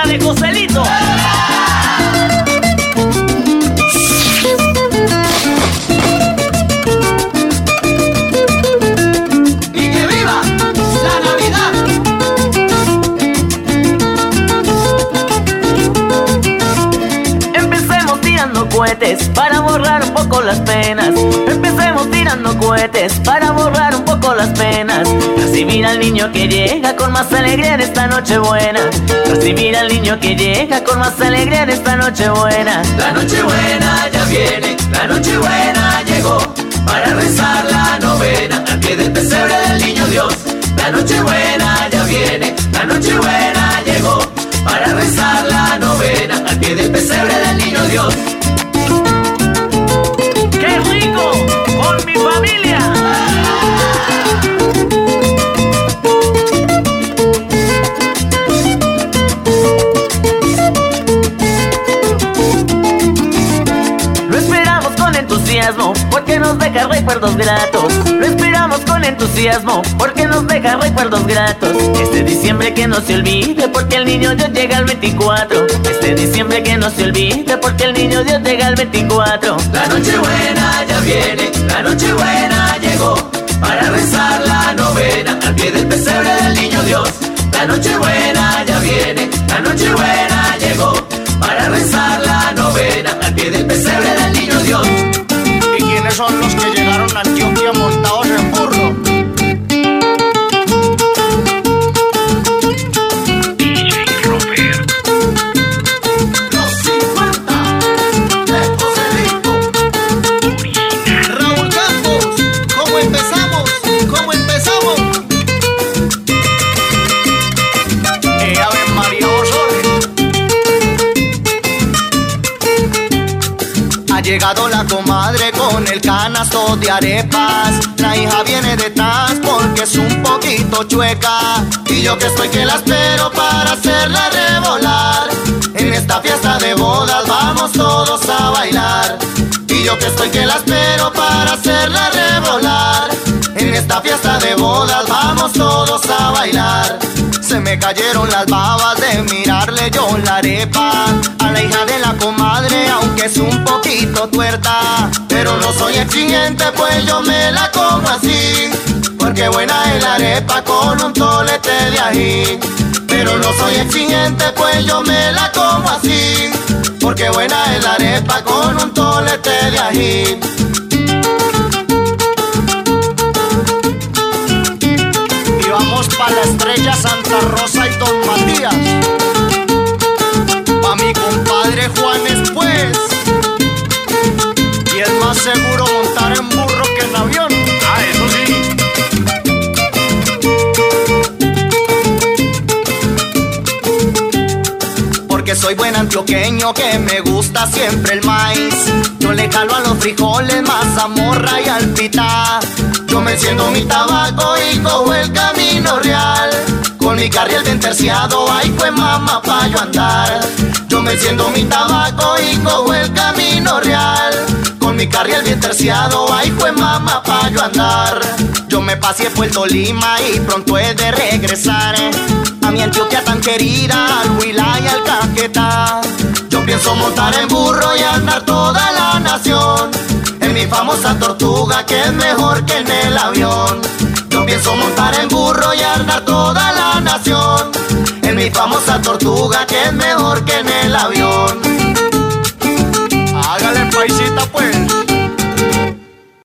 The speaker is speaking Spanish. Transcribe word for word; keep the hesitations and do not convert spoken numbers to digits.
de Joselito. Y que viva la Navidad. Empecemos tirando cohetes para borrar un poco las penas. Empecemos tirando cohetes para borrar un poco las penas. Recibir al niño que llega con más alegría en esta noche buena. Recibir al niño que llega con más alegría en esta noche buena. La noche buena ya viene, la noche buena llegó, para rezar la novena al pie del pesebre del niño Dios. La noche buena ya viene, la noche buena llegó, para rezar la novena al pie del pesebre del niño Dios. ¡Qué rico! ¡Con mi familia! Lo esperamos con entusiasmo porque nos deja recuerdos gratos. Lo esperamos con entusiasmo porque nos deja recuerdos gratos. Este diciembre que no se olvide porque el niño Dios llega al veinticuatro. Este diciembre que no se olvide porque el niño Dios llega al veinticuatro. La noche buena ya viene, la noche buena llegó, para rezar la novena al pie del pesebre del niño Dios. La noche buena ya viene, la noche buena llegó, para rezar la novena al pie del pesebre del niño Dios. ¿Y quiénes son los que llegaron a Antioquia montados en burro? Los cincuenta de Joselito. Raúl Campos, ¿cómo empezamos? ¿Cómo empezamos? Eh, Ave María Osorio. Ha llegado la comadre con el canasto de arepas. La hija viene detrás porque es un poquito chueca. Y yo que estoy que la espero para hacerla revolar. En esta fiesta de bodas vamos todos a bailar. Y yo que estoy que la espero para hacerla revolar. En esta fiesta de bodas vamos todos a bailar. Se me cayeron las babas de mirarle yo la arepa a la hija de la comadre, aunque es un poquito tuerta. Pero no soy exigente, pues yo me la como así, porque buena es la arepa con un tolete de ají. Pero no soy exigente, pues yo me la como así, porque buena es la arepa con un tolete de ají. Y vamos pa' la Estrella, Santa Rosa y Don Matías. Pa' mi compadre Juanes, pues. Y es más seguro montar en burro que en avión. Ah, eso sí. Porque soy buen antioqueño que me gusta siempre el maíz. Yo le jalo a los frijoles, mazamorra y alpita. Yo me enciendo mi tabaco y cojo el camino real. Con mi carriel bien terciado, ay fue mamá pa' yo andar. Yo me enciendo mi tabaco y cojo el camino real. Con mi carriel bien terciado, ay fue mamá pa' yo andar. Yo me pasé Puerto Lima y pronto he de regresar a mi Antioquia tan querida, al Huila y al Caquetá. Yo pienso montar en burro y andar toda la nación en mi famosa tortuga, que es mejor que en el avión. Yo pienso montar en burro y andar toda la nación en mi famosa tortuga, que es mejor que en el